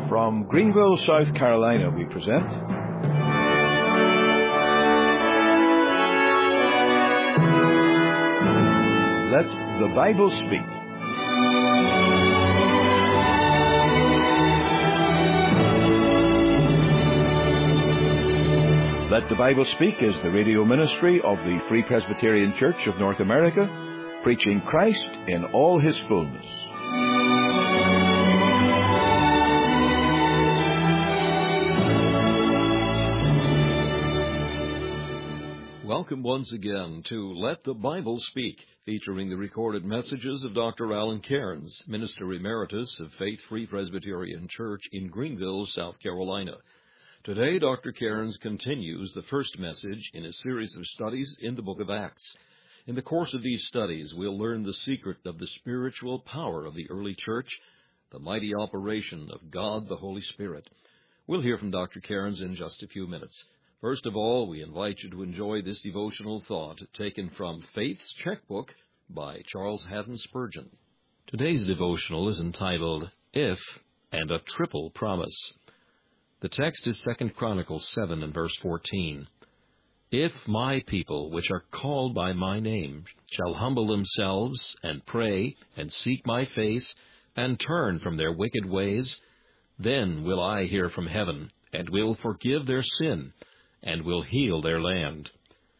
From Greenville, South Carolina, we present Let the Bible Speak. Let the Bible Speak is the radio ministry of the Free Presbyterian Church of North America, preaching Christ in all His fullness. Welcome once again to Let the Bible Speak, featuring the recorded messages of Dr. Alan Cairns, Minister Emeritus of Faith Free Presbyterian Church in Greenville, South Carolina. Today, Dr. Cairns continues the first message in a series of studies in the book of Acts. In the course of these studies, we'll learn the secret of the spiritual power of the early church, the mighty operation of God the Holy Spirit. We'll hear from Dr. Cairns in just a few minutes. First of all, we invite you to enjoy this devotional thought taken from Faith's Checkbook by Charles Haddon Spurgeon. Today's devotional is entitled, If and a Triple Promise. The text is 2 Chronicles 7 and verse 14. If my people, which are called by my name, shall humble themselves, and pray, and seek my face, and turn from their wicked ways, then will I hear from heaven, and will forgive their sin, and will heal their land.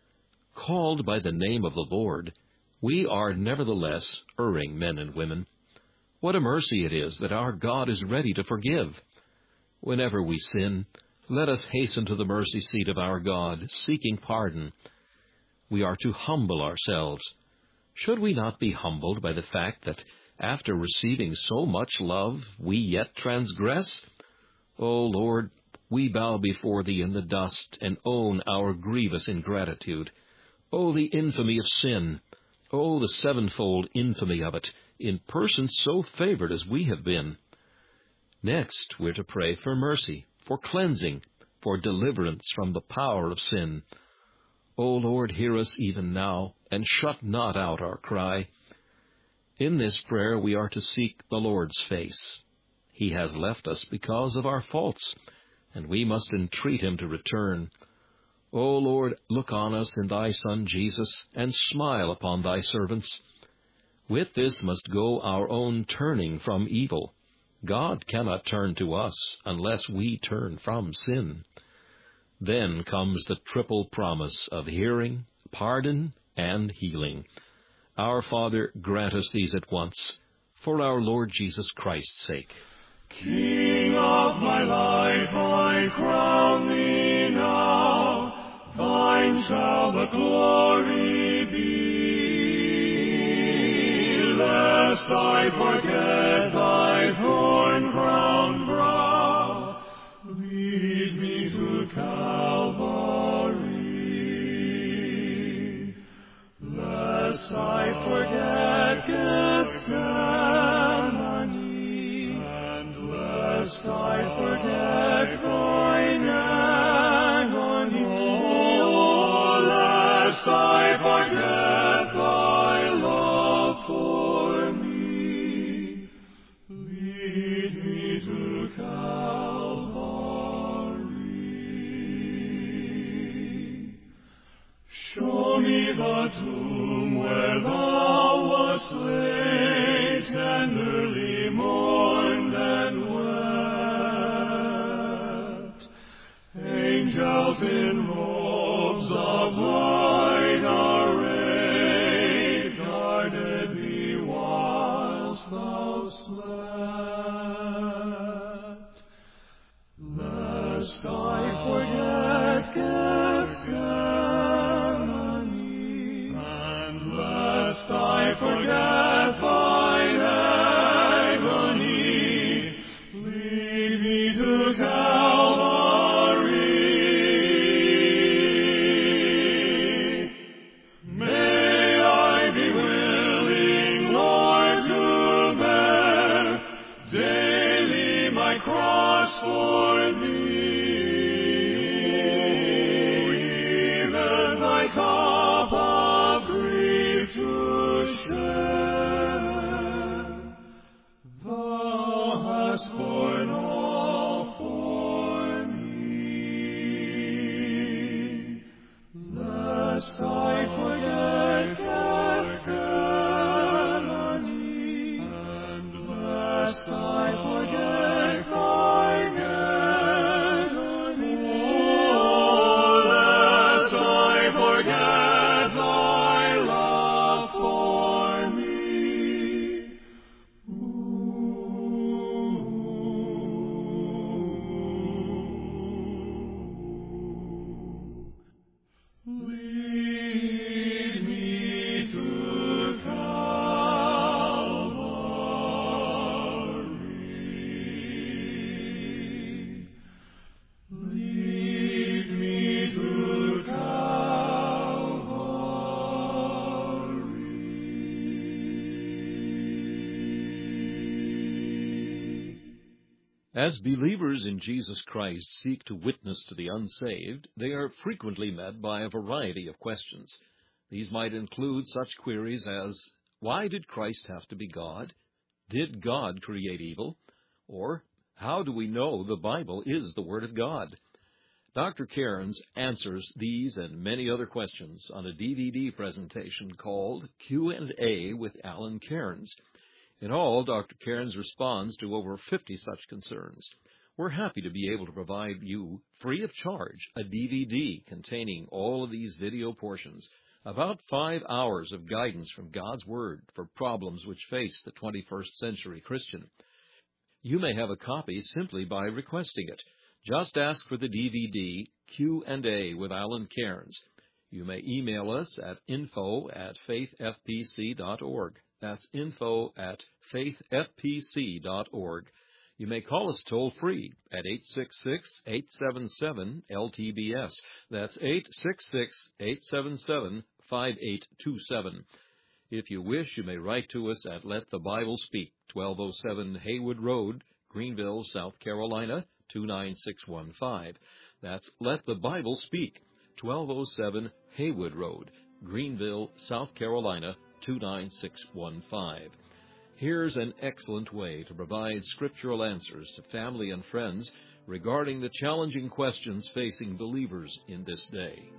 Called by the name of the Lord, we are nevertheless erring men and women. What a mercy it is that our God is ready to forgive. Whenever we sin, let us hasten to the mercy seat of our God, seeking pardon. We are to humble ourselves. Should we not be humbled by the fact that after receiving so much love, we yet transgress? O Lord, we bow before Thee in the dust and own our grievous ingratitude. O the infamy of sin! O the sevenfold infamy of it, in persons so favored as we have been! Next, we're to pray for mercy, for cleansing, for deliverance from the power of sin. O Lord, hear us even now, and shut not out our cry. In this prayer we are to seek the Lord's face. He has left us because of our faults, and we must entreat Him to return. O Lord, look on us in Thy Son Jesus, and smile upon Thy servants. With this must go our own turning from evil. God cannot turn to us unless we turn from sin. Then comes the triple promise of hearing, pardon, and healing. Our Father, grant us these at once, for our Lord Jesus Christ's sake. King of my life, I crown Thee now, Thine shall the glory be, lest I forget Thy thorn-crowned brow. Lead me to Calvary, lest I forget Gethsemane, lest I forget Thine agony, oh, lest I forget Thy love for me. Lead me to Calvary. Show me the tomb where Thou wast laid, tenderly mourned and wept. Angels in robes of white array guarded Thee whilst Thou slept. Lest I forget Gethsemane, and lest I forget Thine agony, lead me to Calvary. May I be willing, Lord, to bear daily my cross for Thee, even my cup of grief to share. Thou hast borne all As believers in Jesus Christ seek to witness to the unsaved, they are frequently met by a variety of questions. These might include such queries as, why did Christ have to be God? Did God create evil? Or, how do we know the Bible is the Word of God? Dr. Cairns answers these and many other questions on a DVD presentation called Q&A with Alan Cairns. In all, Dr. Cairns responds to over 50 such concerns. We're happy to be able to provide you, free of charge, a DVD containing all of these video portions, about 5 hours of guidance from God's Word for problems which face the 21st century Christian. You may have a copy simply by requesting it. Just ask for the DVD Q&A with Alan Cairns. You may email us at info@faithfpc.org. That's info@faithfpc.org. You may call us toll-free at 866-877-LTBS. That's 866-877-5827. If you wish, you may write to us at Let the Bible Speak, 1207 Haywood Road, Greenville, South Carolina, 29615. That's Let the Bible Speak, 1207 Haywood Road, Greenville, South Carolina, 29615. Here's an excellent way to provide scriptural answers to family and friends regarding the challenging questions facing believers in this day.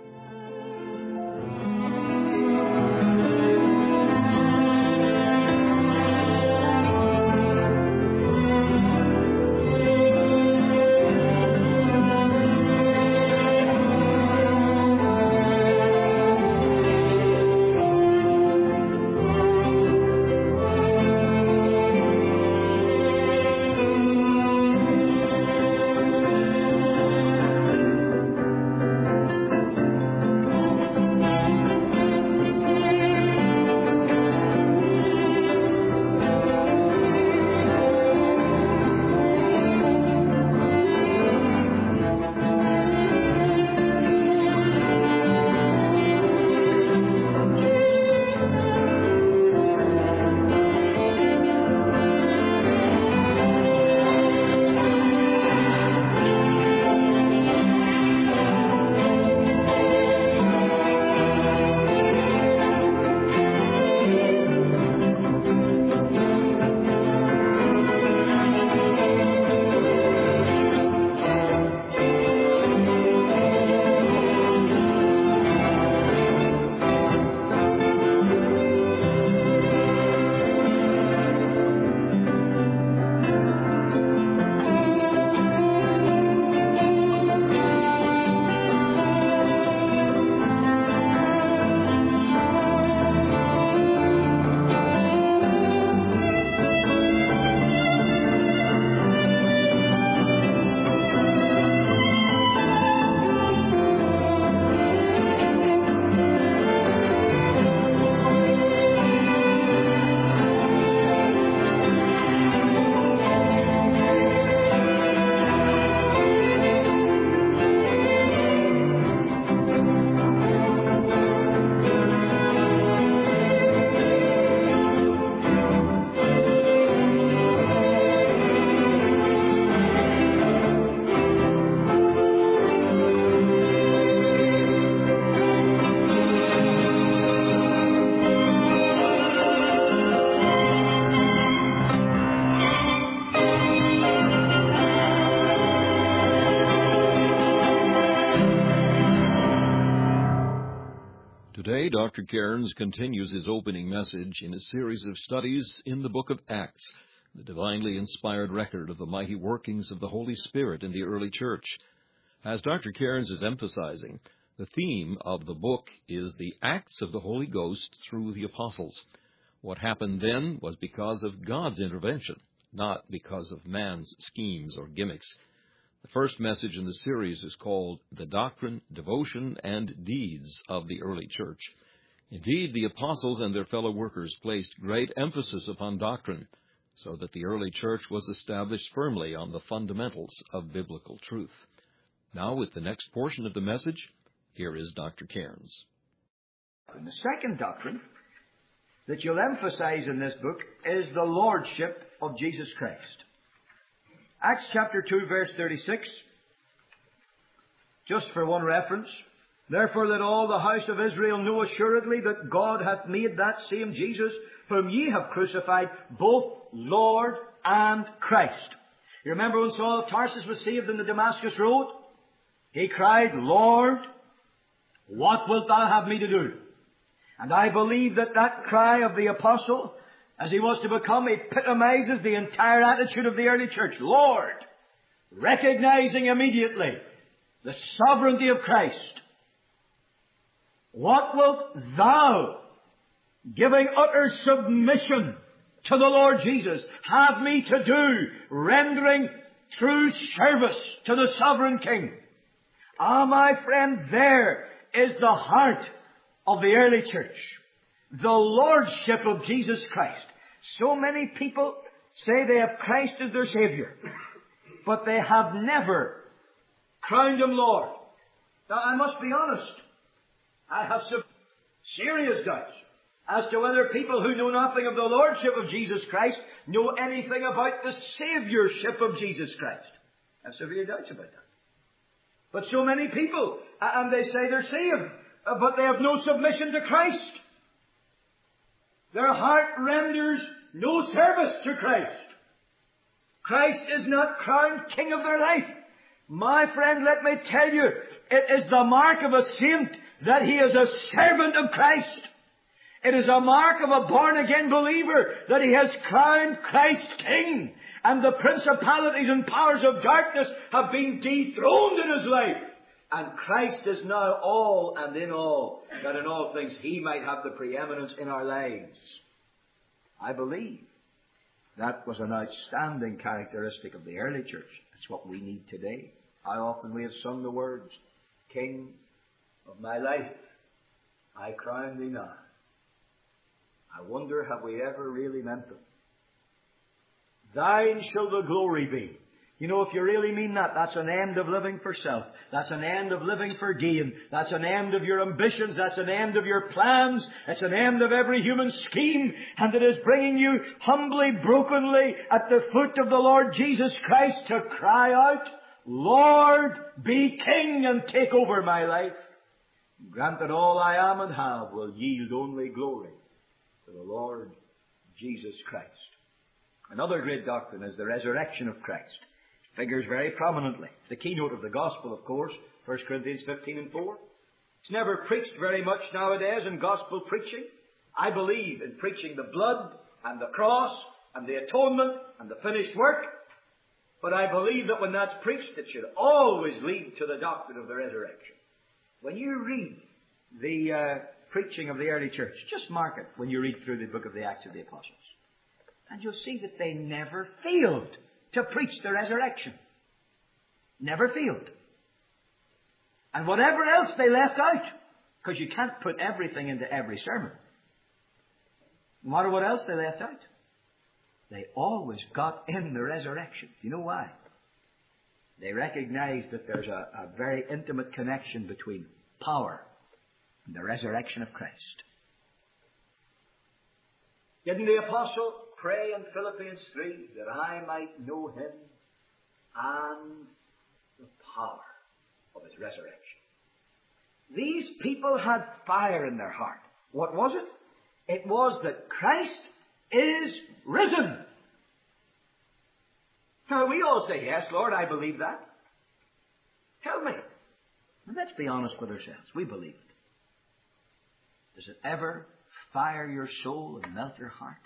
Today, Dr. Cairns continues his opening message in a series of studies in the book of Acts, the divinely inspired record of the mighty workings of the Holy Spirit in the early church. As Dr. Cairns is emphasizing, the theme of the book is the acts of the Holy Ghost through the apostles. What happened then was because of God's intervention, not because of man's schemes or gimmicks. The first message in the series is called The Doctrine, Devotion, and Deeds of the Early Church. Indeed, the apostles and their fellow workers placed great emphasis upon doctrine, so that the early church was established firmly on the fundamentals of biblical truth. Now, with the next portion of the message, here is Dr. Cairns. And the second doctrine that you'll emphasize in this book is the Lordship of Jesus Christ. Acts chapter 2, verse 36. Just for one reference. Therefore let all the house of Israel know assuredly that God hath made that same Jesus, whom ye have crucified, both Lord and Christ. You remember when Saul of Tarsus was saved in the Damascus road? He cried, Lord, what wilt thou have me to do? And I believe that that cry of the apostle, as he was to become, epitomizes the entire attitude of the early church. Lord, recognizing immediately the sovereignty of Christ. What wilt thou, giving utter submission to the Lord Jesus, have me to do, rendering true service to the sovereign King? Ah, my friend, there is the heart of the early church. The Lordship of Jesus Christ. So many people say they have Christ as their Savior, but they have never crowned Him Lord. Now, I must be honest. I have some serious doubts as to whether people who know nothing of the Lordship of Jesus Christ know anything about the Saviourship of Jesus Christ. I have severe doubts about that. But so many people, and they say they're saved, but they have no submission to Christ. Their heart renders no service to Christ. Christ is not crowned King of their life. My friend, let me tell you, it is the mark of a saint that he is a servant of Christ. It is a mark of a born-again believer that he has crowned Christ King. And the principalities and powers of darkness have been dethroned in his life. And Christ is now all and in all, that in all things He might have the preeminence in our lives. I believe that was an outstanding characteristic of the early church. It's what we need today. How often we have sung the words, King of my life, I crown Thee now. I wonder, have we ever really meant them? Thine shall the glory be. You know, if you really mean that, that's an end of living for self. That's an end of living for gain. That's an end of your ambitions. That's an end of your plans. It's an end of every human scheme. And it is bringing you humbly, brokenly at the foot of the Lord Jesus Christ to cry out, Lord, be King and take over my life. Grant that all I am and have will yield only glory to the Lord Jesus Christ. Another great doctrine is the resurrection of Christ. It figures very prominently. It's the keynote of the gospel, of course, 1 Corinthians 15 and 4. It's never preached very much nowadays in gospel preaching. I believe in preaching the blood and the cross and the atonement and the finished work. But I believe that when that's preached, it should always lead to the doctrine of the resurrection. When you read the preaching of the early church, just mark it when you read through the book of the Acts of the Apostles. And you'll see that they never failed to preach the resurrection. Never failed. And whatever else they left out, because you can't put everything into every sermon. No matter what else they left out, they always got in the resurrection. Do you know why? They recognized that there's a very intimate connection between power and the resurrection of Christ. Didn't the apostle pray in Philippians 3 that I might know Him and the power of His resurrection? These people had fire in their heart. What was it? It was that Christ is risen. Now we all say, yes, Lord, I believe that. Tell me. And let's be honest with ourselves. We believe it. Does it ever fire your soul and melt your heart?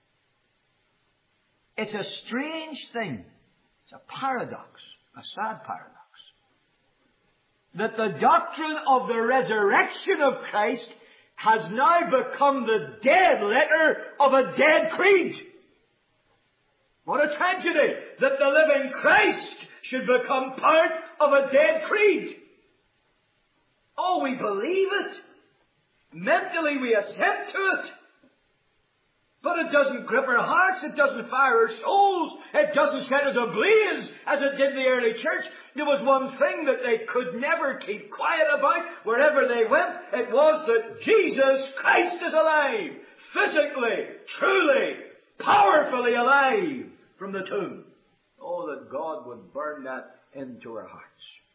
It's a strange thing. It's a paradox, a sad paradox, that the doctrine of the resurrection of Christ has now become the dead letter of a dead creed. What a tragedy that the living Christ should become part of a dead creed. Oh, we believe it. Mentally we assent to it. But it doesn't grip our hearts. It doesn't fire our souls. It doesn't set us ablaze as it did the early church. There was one thing that they could never keep quiet about wherever they went. It was that Jesus Christ is alive. Physically, truly, powerfully alive from the tomb. Oh, that God would burn that into our hearts.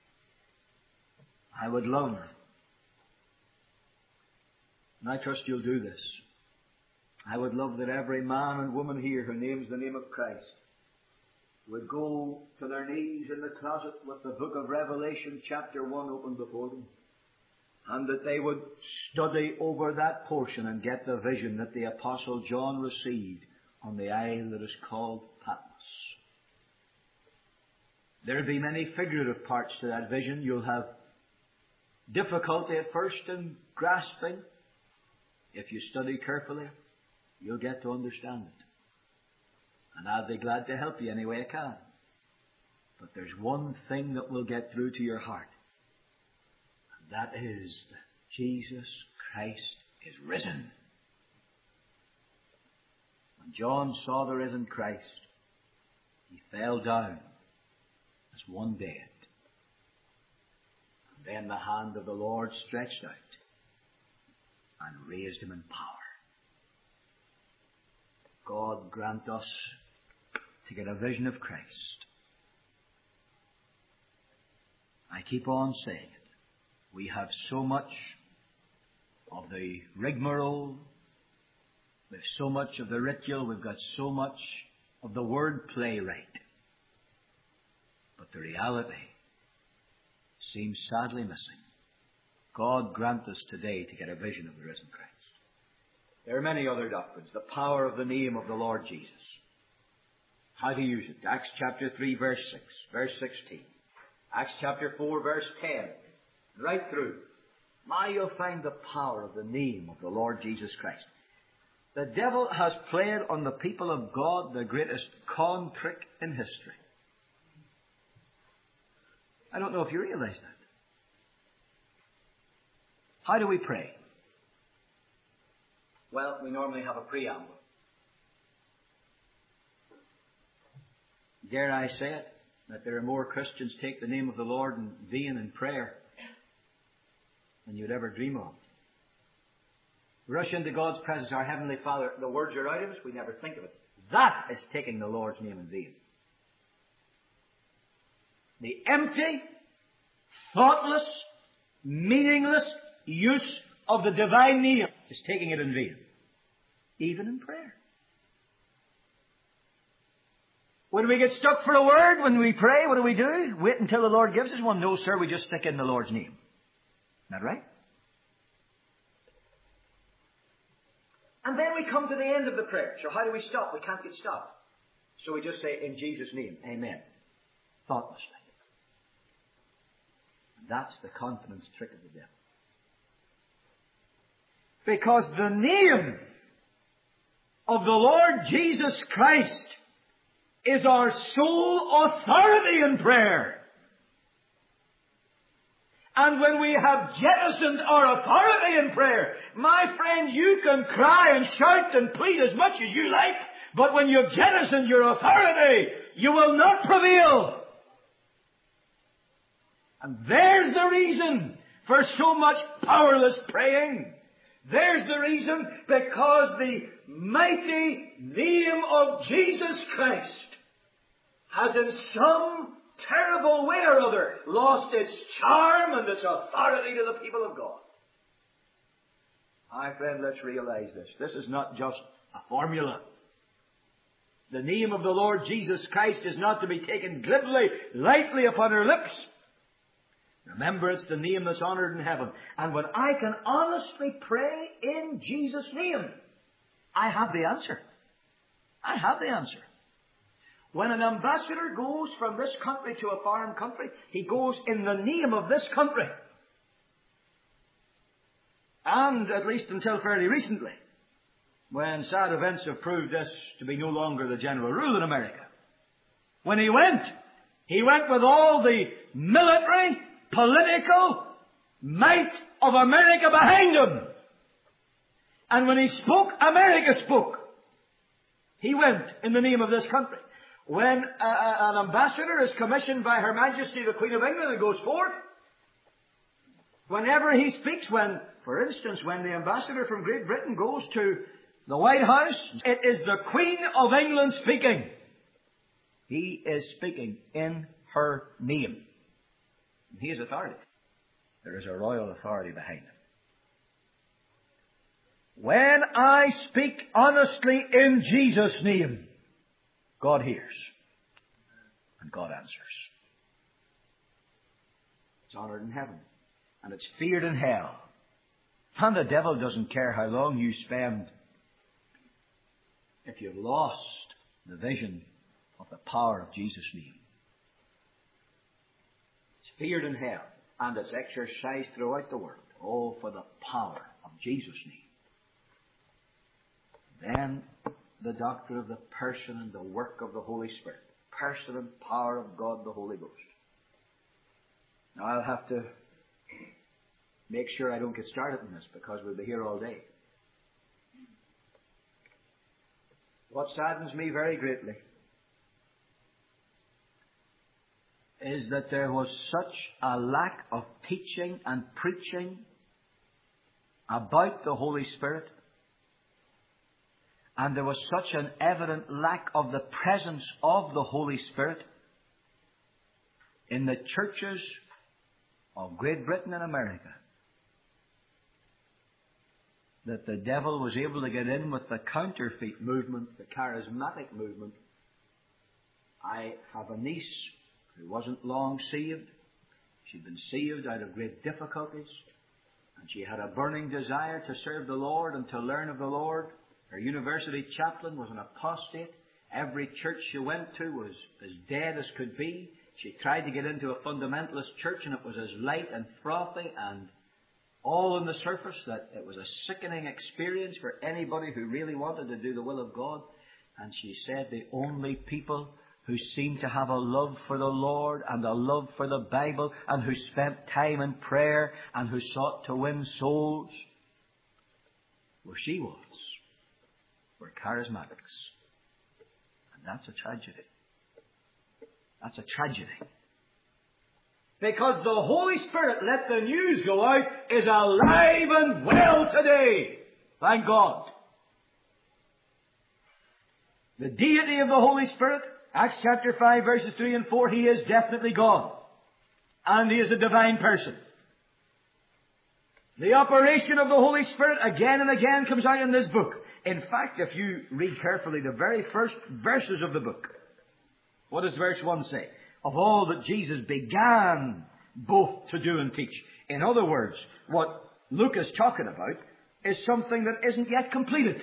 I would love, and I trust you'll do this, I would love that every man and woman here who names the name of Christ would go to their knees in the closet with the book of Revelation chapter 1 open before them, and that they would study over that portion and get the vision that the Apostle John received on the isle that is called Patmos. There'll be many figurative parts to that vision. You'll have difficulty at first in grasping. If you study carefully, you'll get to understand it. And I'll be glad to help you any way I can. But there's one thing that will get through to your heart. And that is that Jesus Christ is risen. When John saw the risen Christ, he fell down as one dead. And then the hand of the Lord stretched out and raised him in power. God grant us to get a vision of Christ. I keep on saying it. We have so much of the rigmarole. We've so much of the ritual. We've got so much of the word play right. But the reality seems sadly missing. God grant us today to get a vision of the risen Christ. There are many other doctrines. The power of the name of the Lord Jesus. How to use it. Acts chapter 3 verse 6, verse 16. Acts chapter 4 verse 10. Right through. Now you'll find the power of the name of the Lord Jesus Christ. The devil has played on the people of God the greatest con trick in history. I don't know if you realize that. How do we pray? Well, we normally have a preamble. Dare I say it, that there are more Christians take the name of the Lord in vain in prayer than you'd ever dream of. Rush into God's presence, our Heavenly Father. The words are out of us, we never think of it. That is taking the Lord's name in vain. The empty, thoughtless, meaningless use of the divine name is taking it in vain. Even in prayer. When we get stuck for a word, when we pray, what do? Wait until the Lord gives us one? No, sir, we just stick in the Lord's name. Isn't that right? And then we come to the end of the prayer. So how do we stop? We can't get stopped. So we just say, in Jesus' name, amen. Thoughtlessly. And that's the confidence trick of the devil. Because the name of the Lord Jesus Christ is our sole authority in prayer. And when we have jettisoned our authority in prayer, my friend, you can cry and shout and plead as much as you like, but when you've jettisoned your authority, you will not prevail. And there's the reason for so much powerless praying. There's the reason, because the mighty name of Jesus Christ has in some terrible way or other lost its charm and its authority to the people of God. My friend, let's realize this. This is not just a formula. The name of the Lord Jesus Christ is not to be taken glibly, lightly upon our lips. Remember, it's the name that's honored in heaven. And when I can honestly pray in Jesus' name, I have the answer. I have the answer. When an ambassador goes from this country to a foreign country, he goes in the name of this country. And at least until fairly recently, when sad events have proved this to be no longer the general rule in America. When he went with all the military, political might of America behind him. And when he spoke, America spoke. He went in the name of this country. When an ambassador is commissioned by Her Majesty the Queen of England and goes forth, whenever he speaks, for instance, when the ambassador from Great Britain goes to the White House, it is the Queen of England speaking. He is speaking in her name. And He is authority. There is a royal authority behind Him. When I speak honestly in Jesus' name, God hears. And God answers. It's honored in heaven. And it's feared in hell. And the devil doesn't care how long you spend if you've lost the vision of the power of Jesus' name. It's feared in hell. And it's exercised throughout the world. Oh, for the power of Jesus' name. Then the doctrine of the person and the work of the Holy Spirit. Person and power of God the Holy Ghost. Now I'll have to make sure I don't get started in this because we'll be here all day. What saddens me very greatly is that there was such a lack of teaching and preaching about the Holy Spirit, and there was such an evident lack of the presence of the Holy Spirit in the churches of Great Britain and America, that the devil was able to get in with the counterfeit movement, the charismatic movement. I have a niece who wasn't long saved. She'd been saved out of great difficulties, and she had a burning desire to serve the Lord and to learn of the Lord. Her university chaplain was an apostate. Every church she went to was as dead as could be. She tried to get into a fundamentalist church, and it was as light and frothy and all on the surface that it was a sickening experience for anybody who really wanted to do the will of God. And she said the only people who seemed to have a love for the Lord and a love for the Bible and who spent time in prayer and who sought to win souls, where she was, were charismatics. And that's a tragedy. That's a tragedy. Because the Holy Spirit, let the news go out, is alive and well today. Thank God. The deity of the Holy Spirit, Acts chapter 5 verses 3 and 4, He is definitely God. And He is a divine person. The operation of the Holy Spirit again and again comes out in this book. In fact, if you read carefully the very first verses of the book, what does verse 1 say? Of all that Jesus began both to do and teach. In other words, what Luke is talking about is something that isn't yet completed.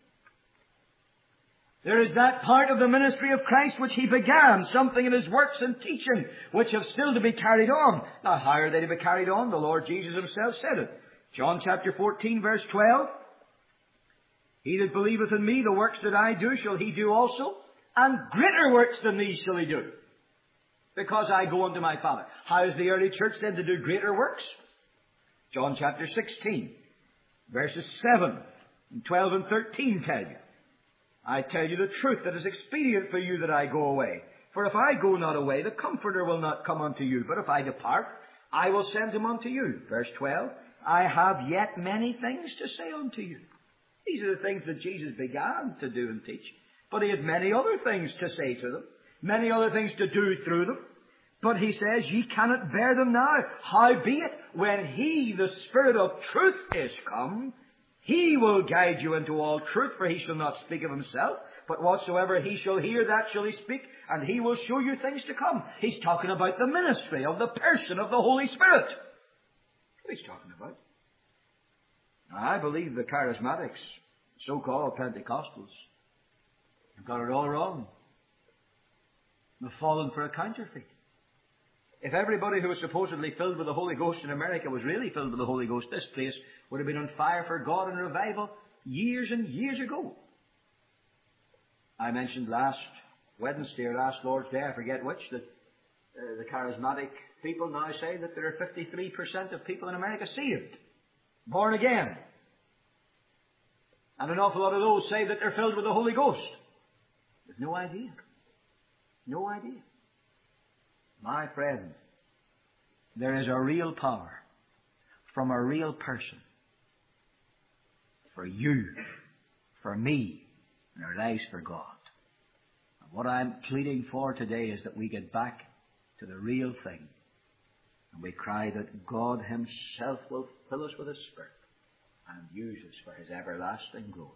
There is that part of the ministry of Christ which He began, something in His works and teaching, which have still to be carried on. Now, how are they to be carried on? The Lord Jesus Himself said it. John chapter 14, verse 12. He that believeth in me, the works that I do shall he do also, and greater works than these shall he do, because I go unto my Father. How is the early church then to do greater works? John chapter 16, verses 7 and 12 and 13 tell you, I tell you the truth, that it is expedient for you that I go away. For if I go not away, the Comforter will not come unto you. But if I depart, I will send Him unto you. Verse 12, I have yet many things to say unto you. These are the things that Jesus began to do and teach. But He had many other things to say to them, many other things to do through them. But He says, ye cannot bear them now. Howbeit, when He, the Spirit of truth, is come, He will guide you into all truth, for He shall not speak of Himself, but whatsoever He shall hear, that shall He speak, and He will show you things to come. He's talking about the ministry of the person of the Holy Spirit. That's what He's talking about. Now, I believe the charismatics, so-called Pentecostals, have got it all wrong. They've fallen for a counterfeit. If everybody who was supposedly filled with the Holy Ghost in America was really filled with the Holy Ghost, this place would have been on fire for God and revival years and years ago. I mentioned last Wednesday or last Lord's Day, I forget which, that the charismatic people now say that there are 53% of people in America saved, born again. And an awful lot of those say that they're filled with the Holy Ghost. There's no idea. No idea. My friend, there is a real power from a real person for you, for me, in our lives for God. What I'm pleading for today is that we get back to the real thing. And we cry that God Himself will fill us with His Spirit and use us for His everlasting glory.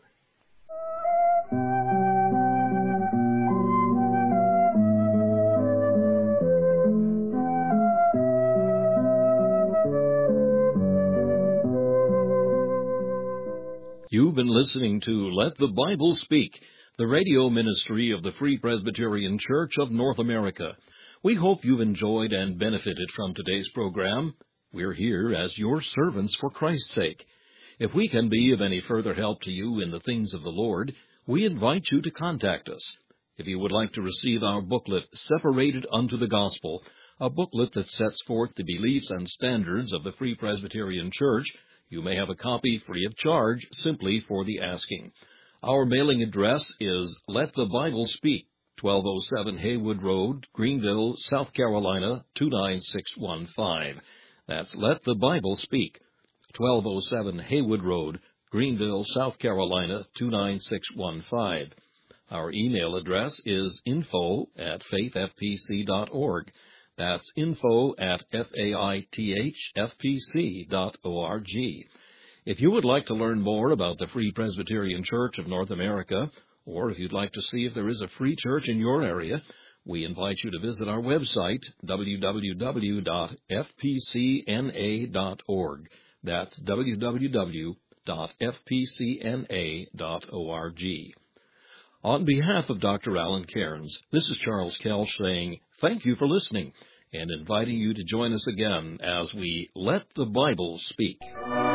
You've been listening to Let the Bible Speak, the radio ministry of the Free Presbyterian Church of North America. We hope you've enjoyed and benefited from today's program. We're here as your servants for Christ's sake. If we can be of any further help to you in the things of the Lord, we invite you to contact us. If you would like to receive our booklet, Separated Unto the Gospel, a booklet that sets forth the beliefs and standards of the Free Presbyterian Church, you may have a copy free of charge simply for the asking. Our mailing address is Let the Bible Speak, 1207 Haywood Road, Greenville, South Carolina, 29615. That's Let the Bible Speak, 1207 Haywood Road, Greenville, South Carolina, 29615. Our email address is info@faithfpc.org. That's info@faithfpc.org. If you would like to learn more about the Free Presbyterian Church of North America, or if you'd like to see if there is a free church in your area, we invite you to visit our website, www.fpcna.org. That's www.fpcna.org. On behalf of Dr. Alan Cairns, this is Charles Kelch saying thank you for listening and inviting you to join us again as we Let the Bible Speak.